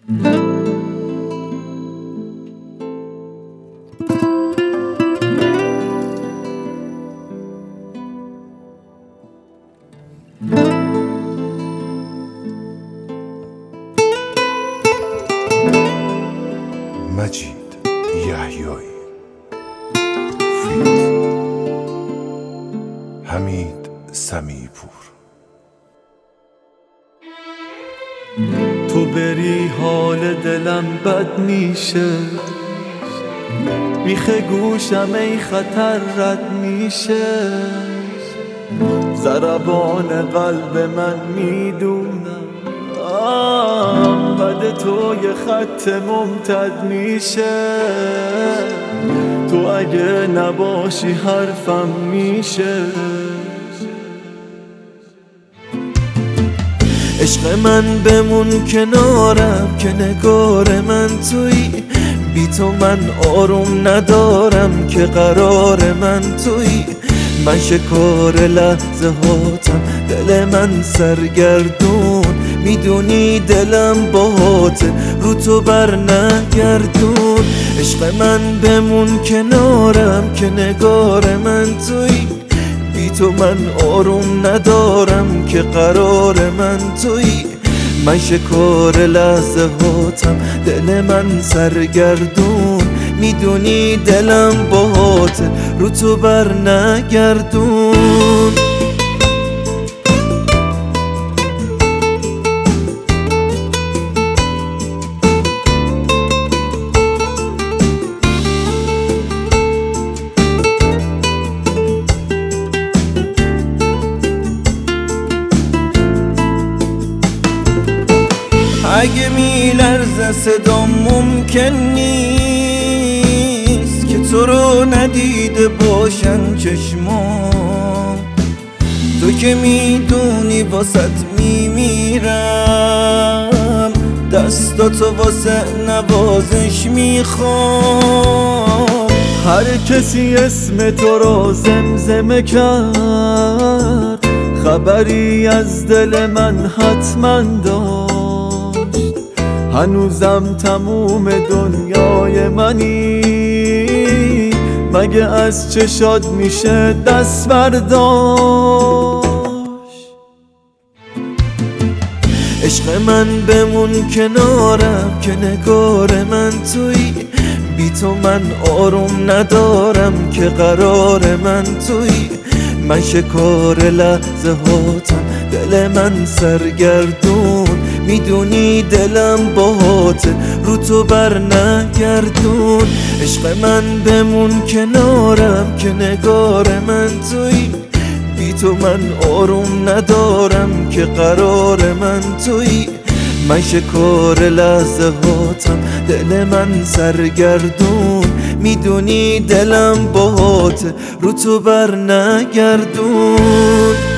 مجید یحیایی فیت حمید سمیع‌پور. تو بری حال دلم بد میشه، بیخ گوشم ای خطر رد میشه، ضربان قلب من میدونم بعد تو یه خط ممتد میشه، تو اگه نباشی حرفم میشه. عشق من بمون کنارم که نگار من تویی، بی تو من آروم ندارم که قرار من تویی. من شکار لحظه هاتم، دل من سرگردون، میدونی دلم باهاته رو تو بر نگردون. عشق من بمون کنارم که نگار من تویی، بی تو من آروم ندارم که قرار من تویی. من شکار لحظه هاتم، دل من سرگردون، میدونی دلم باهاته رو تو بر نگردون. اگه میلرزه صدام ممکن نیست که تو رو ندیده باشن چشمام. تو که میدونی واسط میمیرم، دستاتو واسه نوازش میخوام. هر کسی اسم تو رو زمزمه کرد، خبری از دل من حتما داشت. هنوزم تموم دنیای منی، مگه از چشات میشه دست برداشت. عشق من بمون کنارم که نگار من تویی، بی تو من آروم ندارم که قرار من تویی. من شکار لحظه هاتم، دل من سرگردون، میدونی دلم باهاته رو تو بر نگردون. عشق من بمون کنارم که نگار من تویی، بی تو من آروم ندارم که قرار من تویی. من شکار لحظه هاتم، دل من سرگردون، میدونی دلم باهاته رو تو بر نگردون.